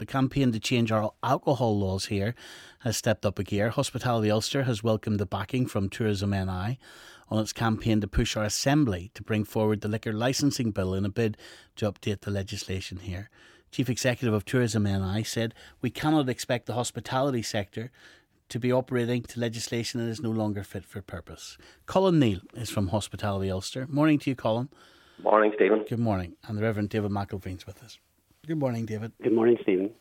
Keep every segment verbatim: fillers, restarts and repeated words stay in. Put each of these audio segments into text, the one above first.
The campaign to change our alcohol laws here has stepped up a gear. Hospitality Ulster has welcomed the backing from Tourism N I on its campaign to push our Assembly to bring forward the liquor licensing bill in a bid to update the legislation here. Chief Executive of Tourism N I said, "We cannot expect the hospitality sector to be operating to legislation that is no longer fit for purpose." Colin Neal is from Hospitality Ulster. Morning to you, Colin. Morning, Stephen. Good morning. And the Reverend David McElveen's with us. Good morning, David. Good morning, Stephen.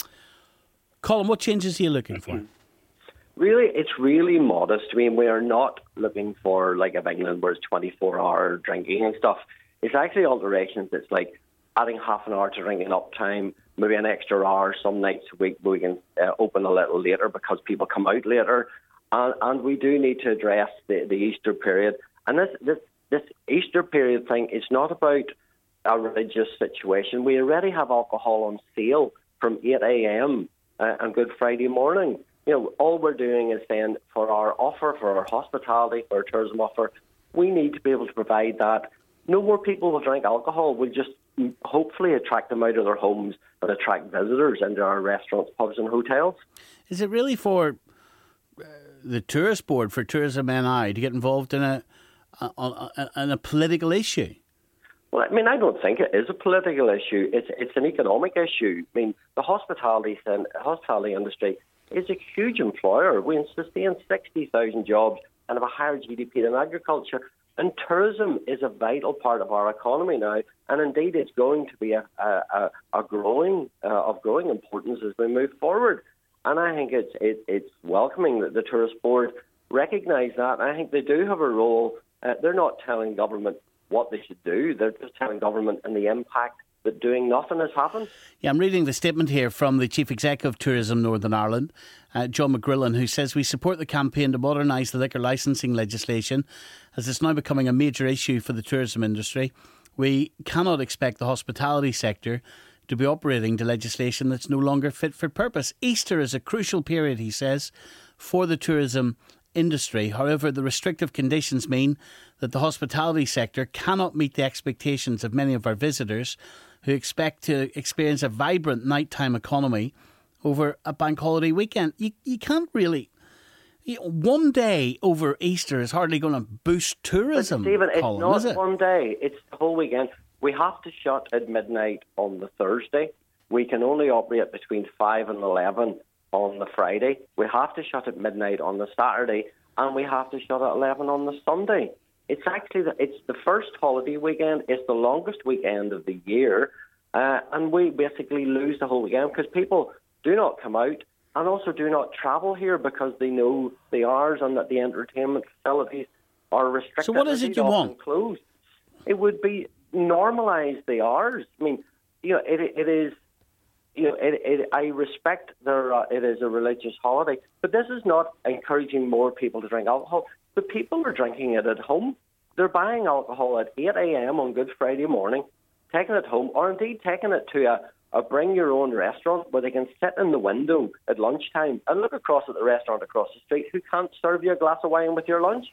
Colin, what changes are you looking for? Really, it's really modest. I mean, we are not looking for, like, of England where it's twenty-four hour drinking and stuff. It's actually alterations. It's like adding half an hour to drinking up time, maybe an extra hour some nights a week we can uh, open a little later because people come out later. And, and we do need to address the, the Easter period. And this, this, this Easter period thing is not about a religious situation. We already have alcohol on sale from eight a.m. Uh, on Good Friday morning. You know, all we're doing is saying for our offer, for our hospitality, for our tourism offer, we need to be able to provide that. No more people will drink alcohol. We'll just hopefully attract them out of their homes and attract visitors into our restaurants, pubs and hotels. Is it really for uh, the Tourist Board, for Tourism N I, to get involved in a, a, a, in a political issue? Well, I mean, I don't think it is a political issue. It's it's an economic issue. I mean, the hospitality hospitality industry is a huge employer. We sustain sixty thousand jobs and have a higher G D P than agriculture. And tourism is a vital part of our economy now. And indeed, it's going to be a, a, a growing uh, of growing importance as we move forward. And I think it's it, it's welcoming that the Tourist Board recognise that. I think they do have a role. Uh, they're not telling government what they should do. They're just telling government and the impact that doing nothing has happened. Yeah, I'm reading the statement here from the Chief Executive of Tourism Northern Ireland, uh, John McGrillen, who says, "We support the campaign to modernise the liquor licensing legislation as it's now becoming a major issue for the tourism industry. We cannot expect the hospitality sector to be operating to legislation that's no longer fit for purpose. Easter is a crucial period," he says, "for the tourism industry. However, the restrictive conditions mean that the hospitality sector cannot meet the expectations of many of our visitors who expect to experience a vibrant nighttime economy over a bank holiday weekend." You, you can't really... You know, one day over Easter is hardly going to boost tourism, but Stephen, Colin, it's is not it? one day. It's the whole weekend. We have to shut at midnight on the Thursday. We can only operate between five and eleven on the Friday. We have to shut at midnight on the Saturday, and we have to shut at eleven on the Sunday. It's actually the, it's the first holiday weekend. It's the longest weekend of the year, uh, and we basically lose the whole weekend because people do not come out and also do not travel here because they know the hours and that the entertainment facilities are restricted. So what is it you want? Closed. It would be normalise the hours. I mean, you know, it it is. You know, it, it, I respect there. Uh, it is a religious holiday, but this is not encouraging more people to drink alcohol. The people are drinking it at home. They're buying alcohol at eight a.m. on Good Friday morning, taking it home, or indeed taking it to a, a bring-your-own restaurant where they can sit in the window at lunchtime and look across at the restaurant across the street who can't serve you a glass of wine with your lunch.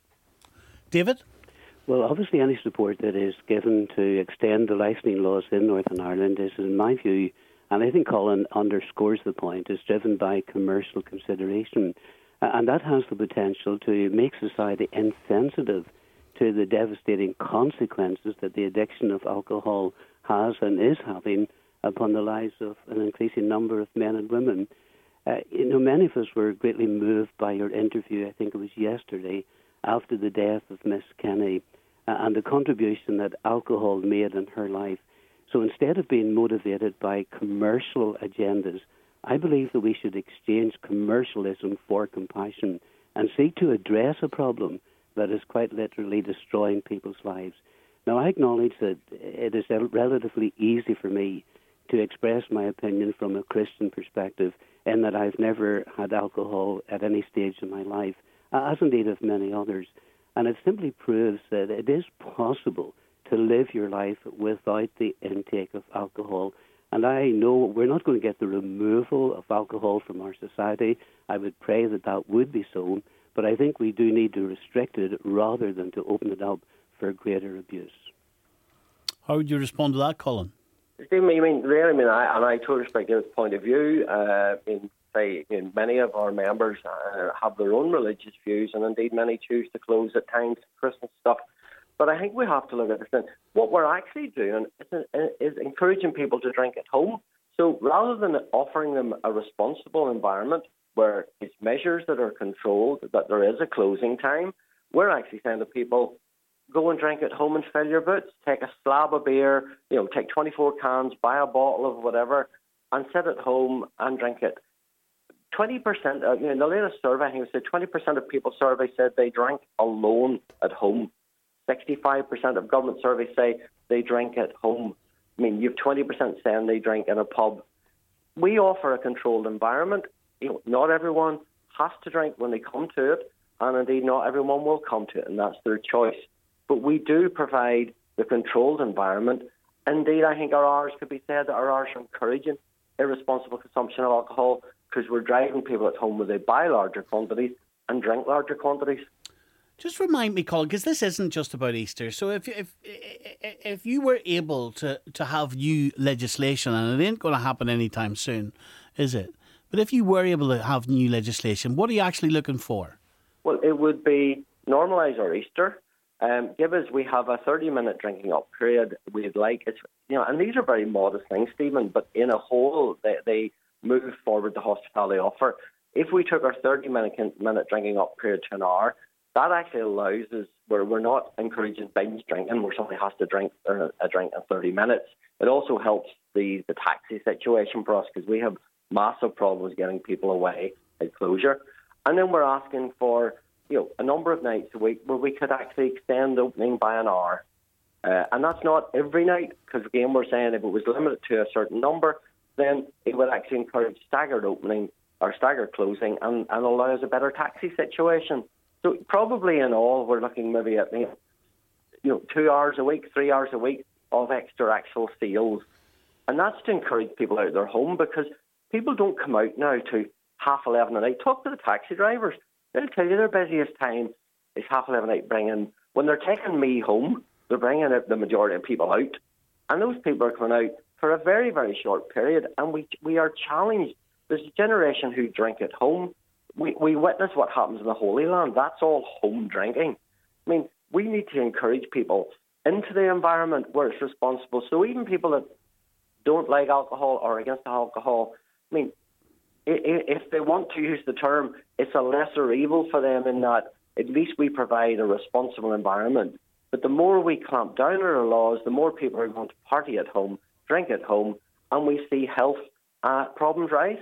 David? Well, obviously any support that is given to extend the licensing laws in Northern Ireland is, in my view, and I think Colin underscores the point, is driven by commercial consideration. Uh, and that has the potential to make society insensitive to the devastating consequences that the addiction of alcohol has and is having upon the lives of an increasing number of men and women. Uh, you know, many of us were greatly moved by your interview, I think it was yesterday, after the death of Miss Kenny, uh, and the contribution that alcohol made in her life. So instead of being motivated by commercial agendas, I believe that we should exchange commercialism for compassion and seek to address a problem that is quite literally destroying people's lives. Now, I acknowledge that it is relatively easy for me to express my opinion from a Christian perspective in that I've never had alcohol at any stage in my life, as indeed have many others. And it simply proves that it is possible to live your life without the intake of alcohol. And I know we're not going to get the removal of alcohol from our society. I would pray that that would be so. But I think we do need to restrict it rather than to open it up for greater abuse. How would you respond to that, Colin? Stephen, I mean, really, I mean, I, and I totally respect his point of view. Uh, in say, in many of our members uh, have their own religious views, and indeed many choose to close at times, Christmas stuff. But I think we have to look at this thing. What we're actually doing is, is encouraging people to drink at home. So rather than offering them a responsible environment where it's measures that are controlled, that there is a closing time, we're actually saying to people, go and drink at home and fill your boots. Take a slab of beer, you know, take twenty-four cans, buy a bottle of whatever, and sit at home and drink it. twenty percent, uh, you know, in the latest survey, I think it said twenty percent of people surveyed said they drank alone at home. sixty-five percent of government surveys say they drink at home. I mean, you have twenty percent saying they drink in a pub. We offer a controlled environment. You know, not everyone has to drink when they come to it, and indeed not everyone will come to it, and that's their choice. But we do provide the controlled environment. Indeed, I think our hours could be said that our hours are encouraging irresponsible consumption of alcohol because we're driving people at home where they buy larger quantities and drink larger quantities. Just remind me, Colin, because this isn't just about Easter. So if if if you were able to, to have new legislation, and it ain't going to happen anytime soon, is it? But if you were able to have new legislation, what are you actually looking for? Well, it would be normalise our Easter. Um, give us, we have a thirty-minute drinking up period. We'd like, it's, you know, and these are very modest things, Stephen, but in a whole, they, they move forward the hospitality offer. If we took our thirty-minute minute drinking up period to an hour, that actually allows us, where we're not encouraging binge drinking, where somebody has to drink uh, a drink in thirty minutes. It also helps the, the taxi situation for us because we have massive problems getting people away at closure. And then we're asking for, you know, a number of nights a week where we could actually extend the opening by an hour. Uh, and that's not every night, because again, we're saying if it was limited to a certain number, then it would actually encourage staggered opening or staggered closing and, and allow us a better taxi situation. So probably in all, we're looking maybe at, you know, two hours a week, three hours a week of extra actual sales. And that's to encourage people out of their home, because people don't come out now to half eleven at night. Talk to the taxi drivers. They'll tell you their busiest time is half eleven at night bringing, when they're taking me home, they're bringing the majority of people out. And those people are coming out for a very, very short period. And we we are challenged. There's a generation who drink at home. We, we witness what happens in the Holy Land. That's all home drinking. I mean, we need to encourage people into the environment where it's responsible. So even people that don't like alcohol or against alcohol, I mean, if they want to use the term, it's a lesser evil for them in that at least we provide a responsible environment. But the more we clamp down on our laws, the more people are going to party at home, drink at home, and we see health uh, problems rise.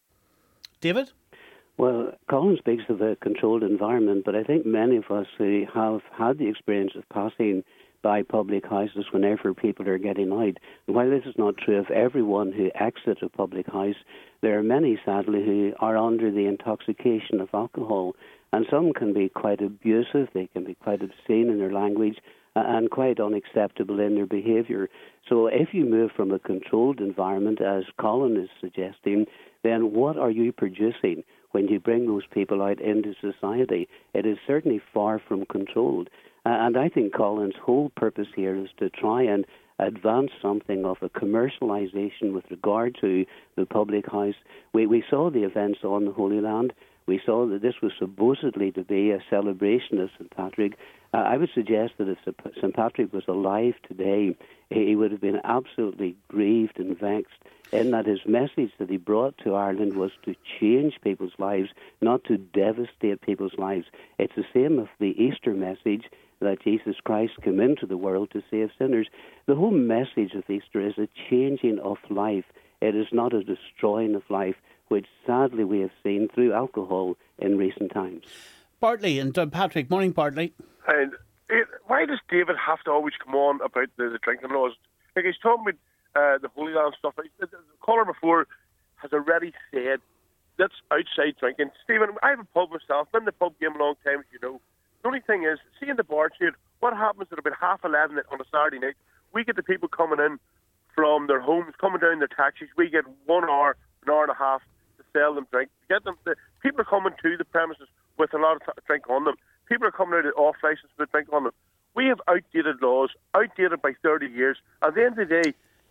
David? Well, Colin speaks of a controlled environment, but I think many of us who have had the experience of passing by public houses whenever people are getting out. And while this is not true of everyone who exits a public house, there are many, sadly, who are under the intoxication of alcohol. And some can be quite abusive, they can be quite obscene in their language, and quite unacceptable in their behaviour. So if you move from a controlled environment, as Colin is suggesting, then what are you producing when you bring those people out into society? It is certainly far from controlled. Uh, and I think Colin's whole purpose here is to try and advance something of a commercialisation with regard to the public house. We, we saw the events on the Holy Land. We saw that this was supposedly to be a celebration of Saint Patrick. Uh, I would suggest that if Saint Patrick was alive today, he would have been absolutely grieved and vexed in that his message that he brought to Ireland was to change people's lives, not to devastate people's lives. It's the same of the Easter message that Jesus Christ came into the world to save sinners. The whole message of Easter is a changing of life. It is not a destroying of life, which sadly we have seen through alcohol in recent times. Bartley and Patrick. Morning, Bartley. And it, why does David have to always come on about the, the drinking laws? Like he's talking about uh, the Holy Land stuff. The, the caller before has already said that's outside drinking. Stephen, I have a pub myself. Been in the pub game a long time, as you know. The only thing is, see in the bar trade, what happens at about half eleven on a Saturday night? We get the people coming in from their homes, coming down their taxis. We get one hour, an hour and a half to sell them drink. Get them. The, people are coming to the premises with a lot of t- drink on them. People are coming out off license with drink on them. We have outdated laws, outdated by thirty years. At the end of the day,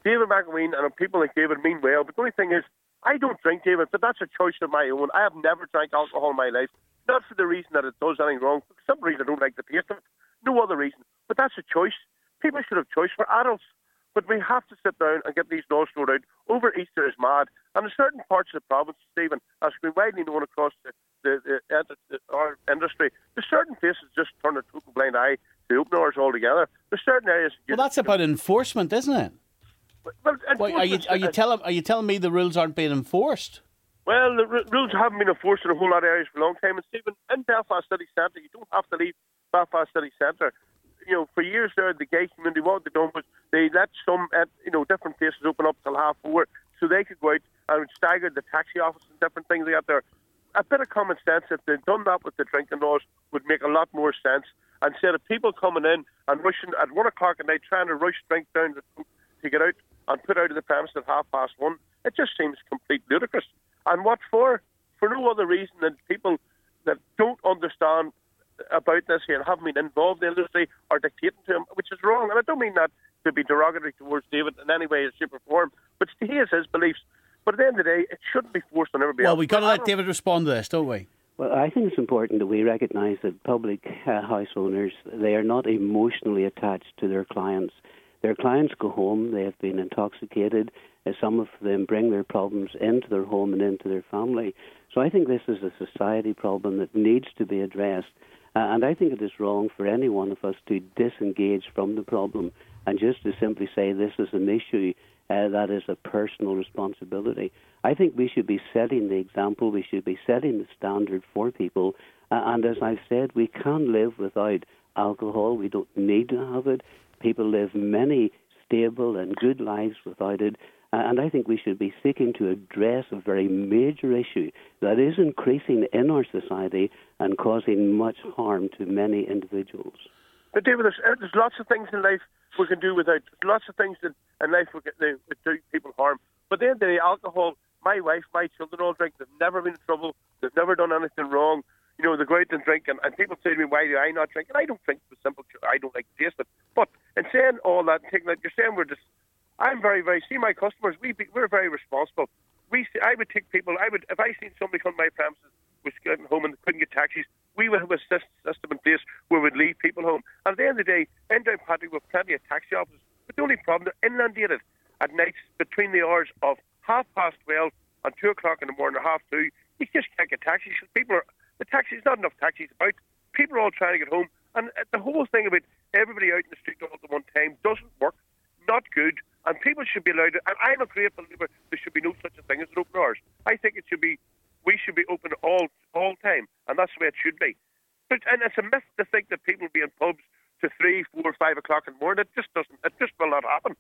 David McElween and people like David mean well, but the only thing is, I don't drink, David, but that's a choice of my own. I have never drank alcohol in my life, not for the reason that it does anything wrong. For some reason I don't like the taste of it. No other reason. But that's a choice. People should have choice for adults. But we have to sit down and get these laws sorted out. Over Easter is mad. And in certain parts of the province, Stephen, as has been widely known across the, the, the, the our industry, there's certain places just turn a total blind eye to open hours altogether. There's certain areas... Well, that's about enforcement, isn't it? Well, well, are you are you telling are you telling me the rules aren't being enforced? Well, the r- rules haven't been enforced in a whole lot of areas for a long time. And Stephen, in Belfast City Centre, you don't have to leave Belfast City Centre. You know, for years there, the gay community, what they done was they let some, uh, you know, different places open up till half four, so they could go out and stagger the taxi office and different things like that. There, a bit of common sense, if they'd done that with the drinking laws, would make a lot more sense. Instead of people coming in and rushing at one o'clock at night, trying to rush drink down the, to get out and put out of the premises at half past one, it just seems complete ludicrous. And what for? For no other reason than people that don't understand about this here and haven't been involved in the industry are dictating to him, which is wrong. And I don't mean that to be derogatory towards David in any way, shape or form, but he has his beliefs. But at the end of the day, it shouldn't be forced on everybody well, else. Well, we've got to let David respond to this, don't we? Well, I think it's important that we recognise that public uh, house owners, they are not emotionally attached to their clients. Their clients go home, they have been intoxicated, uh, some of them bring their problems into their home and into their family. So I think this is a society problem that needs to be addressed. Uh, and I think it is wrong for any one of us to disengage from the problem and just to simply say this is an issue uh, that is a personal responsibility. I think we should be setting the example, we should be setting the standard for people. Uh, and as I've said, we can live without alcohol. We don't need to have it. People live many stable and good lives without it. And I think we should be seeking to address a very major issue that is increasing in our society and causing much harm to many individuals. But David, there's, there's lots of things in life we can do without. There's lots of things that in life we can, they, that do people harm. But at the end of the day, alcohol, my wife, my children all drink. They've never been in trouble. They've never done anything wrong. You know, they go out and drink, and, and people say to me, why do I not drink? And I don't drink for simple, I don't like to taste it. But in saying all that, taking that, you're saying we're just, I'm very, very, see my customers, we be, we're very responsible. We, I would take people, I would, if I seen somebody come to my premises, was getting home and couldn't get taxis, we would have a system in place where we'd leave people home. And at the end of the day, in Downpatrick, we've plenty of taxi offices, but the only problem, they're inundated at nights between the hours of half past twelve and two o'clock in the morning or half two. You just can't get taxis. People are, the taxis, not enough taxis about. People are all trying to get home. And the whole thing about everybody out in the street all at one time doesn't work, not good. And people should be allowed to, and I'm a great believer there should be no such a thing as an open hours. I think it should be, we should be open all all time, and that's the way it should be. But, and it's a myth to think that people will be in pubs to three, four, five o'clock in the morning. It just doesn't, it just will not happen.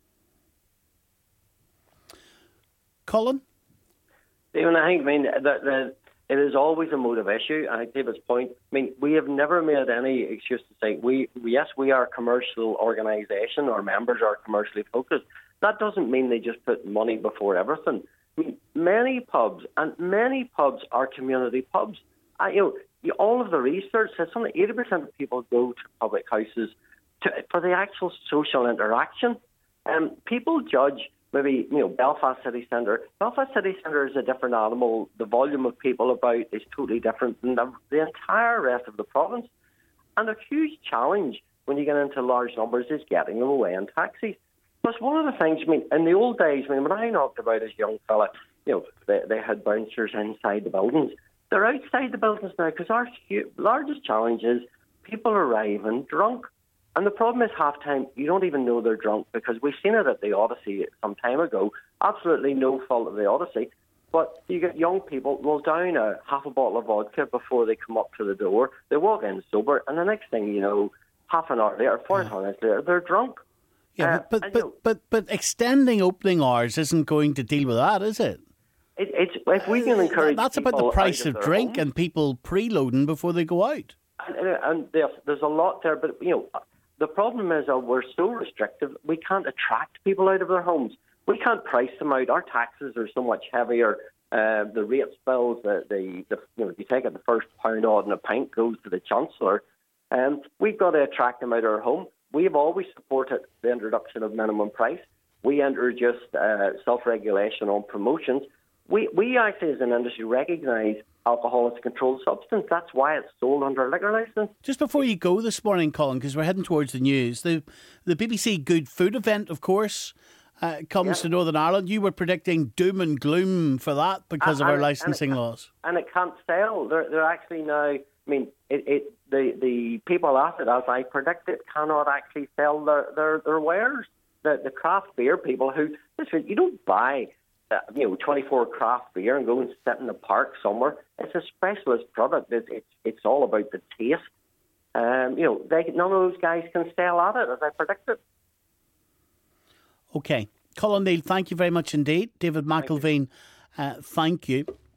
Colin? Stephen, I think, I mean, the, the, it is always a motive issue. I think David's point, I mean, we have never made any excuse to say, we yes, we are a commercial organisation, our members are commercially focused. That doesn't mean they just put money before everything. I mean, many pubs, and many pubs are community pubs. I, you know, you, all of the research says something eighty percent of people go to public houses to, for the actual social interaction. Um, people judge maybe, you know, Belfast City Centre. Belfast City Centre is a different animal. The volume of people about is totally different than the, the entire rest of the province. And a huge challenge when you get into large numbers is getting them away in taxis. Plus, one of the things, I mean, in the old days, I mean, when I knocked about as a young fella, you know, they, they had bouncers inside the buildings. They're outside the buildings now because our hu- largest challenge is people arriving drunk. And the problem is half-time, you don't even know they're drunk because we've seen it at the Odyssey some time ago. Absolutely no fault of the Odyssey. But you get young people roll down a half a bottle of vodka before they come up to the door. They walk in sober, and the next thing you know, half an hour later, forty-five minutes later, they're drunk. Yeah, uh, but but, but but extending opening hours isn't going to deal with that, is it? it it's if we can encourage. That's about the price of, of drink home, and people preloading before they go out. And, and there's, there's a lot there, but you know, the problem is that we're so restrictive. We can't attract people out of their homes. We can't price them out. Our taxes are so much heavier. Uh, the rates bills, the, the, the you know, you take it the first pound odd and a pint goes to the Chancellor. Um, we've got to attract them out of our home. We've always supported the introduction of minimum price. we introduced uh, self-regulation on promotions. We, we actually, as an industry, recognise alcohol as a controlled substance. That's why it's sold under a liquor licence. Just before you go this morning, Colin, because we're heading towards the news, the the B B C Good Food event, of course, uh, comes yeah. to Northern Ireland. You were predicting doom and gloom for that because and, of our and, licensing and laws. And it can't sell. They're, they're actually now, I mean, it, it the, the people at it, as I predicted, cannot actually sell their, their, their wares. The, the craft beer people who, listen, you don't buy Uh, you know, twenty-four craft beer and go and sit in the park somewhere. It's a specialist product. It's it's, it's all about the taste. Um, you know, they, none of those guys can sell at it, as I predicted. Okay. Colin Neal, thank you very much indeed. David McElveen, uh, thank you.